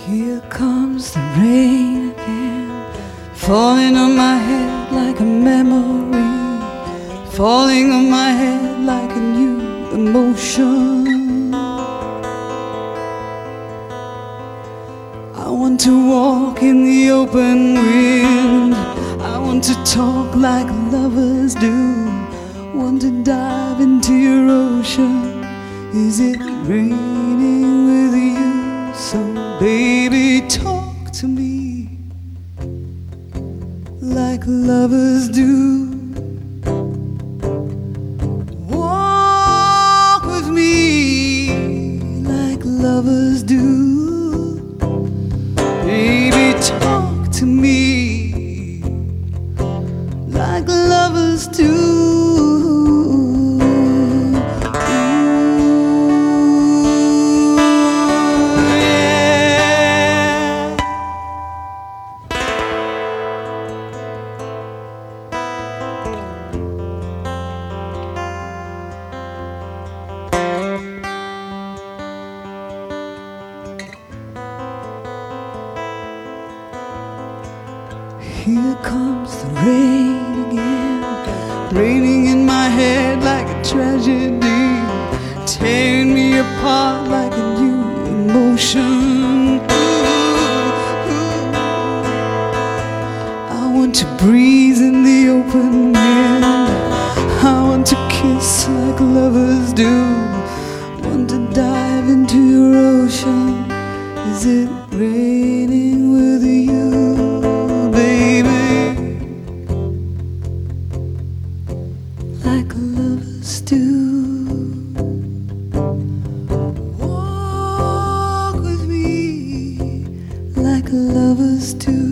Here comes the rain again, falling on my head like a memory, falling on my head like a new emotion. I want to walk in the open wind, I want to talk like lovers do, want to dive into your ocean. Is it raining with you? So baby, talk to me like lovers do. Walk with me like lovers do. Baby, talk to me like lovers do. Here comes the rain again, raining in my head like a tragedy, tearing me apart like a new emotion. I want to breathe in the open wind, I want to kiss like lovers do, want to dive into your ocean. Is it raining with you? Like lovers do. Walk with me like lovers do.